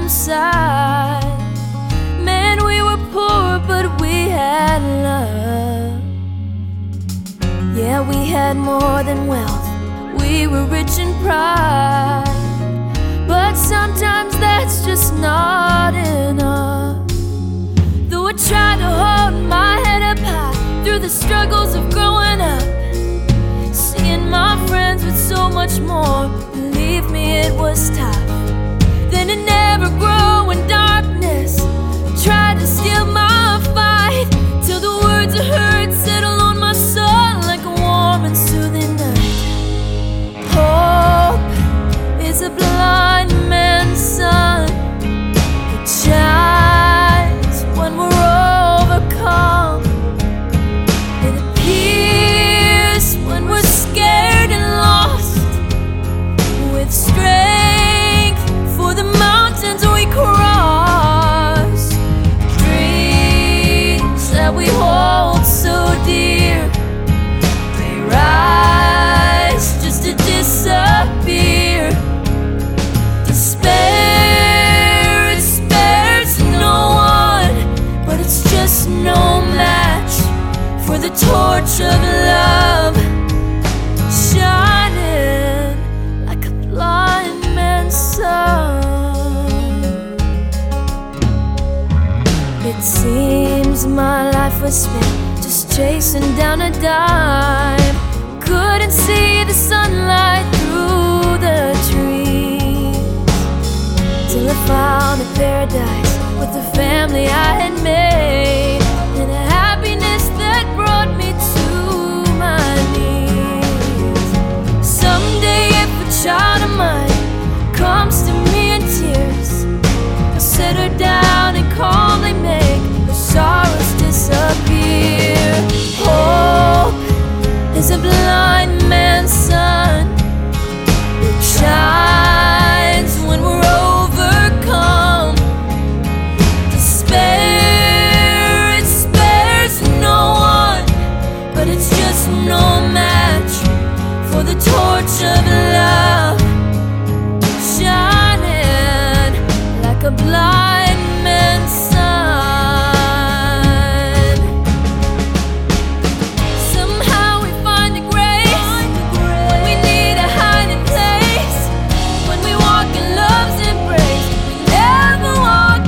inside. Man, we were poor, but we had love. Yeah, we had more than wealth, we were rich in pride. But sometimes that's just not enough. Though I tried to hold my head up high through the struggles of growing up, seeing my friends with so much more, believe me, it was tough. Then to never grow in darkness, tried to steal my fight, till the words I heard settle on my soul like a warm and soothing night. Hope is a blind man's sun. It shines when we're overcome. It appears when we're scared and lost, with strength for the mountains we cross. Dreams that we hold so dear, they rise just to disappear. Despair, it spares no one, but it's just no match for the torch of love, shining like a blind man's sun. It seems my life was spent just chasing down a dime. Couldn't see the sunlight through the trees, till I found a paradise with the family I had made, and a happiness that brought me to my knees. Someday if a child of mine comes to me in tears, I'll sit her down and calmly make her sorrows disappear. Hope is a blind man's sun. It shines when we're overcome. Despair, it spares no one, but it's just no match for the torch of love, shining like a blind man's sun. Somehow we find the grace when we need a hiding place, when we walk in love's embrace, we never walk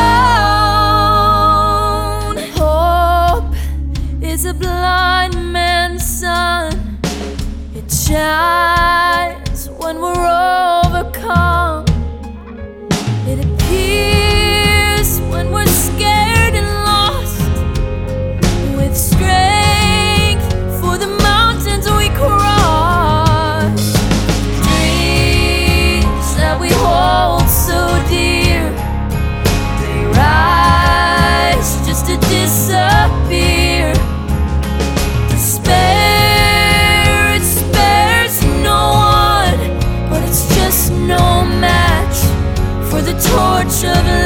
alone. Hope is a blind man's sun. It shines when we're overcome. It appears when we're scared and lost, with strength for the mountains we cross. Dreams that we hold so dear, they rise just to disappear. Despair, it spares no one, but it's just no match for the torch of love.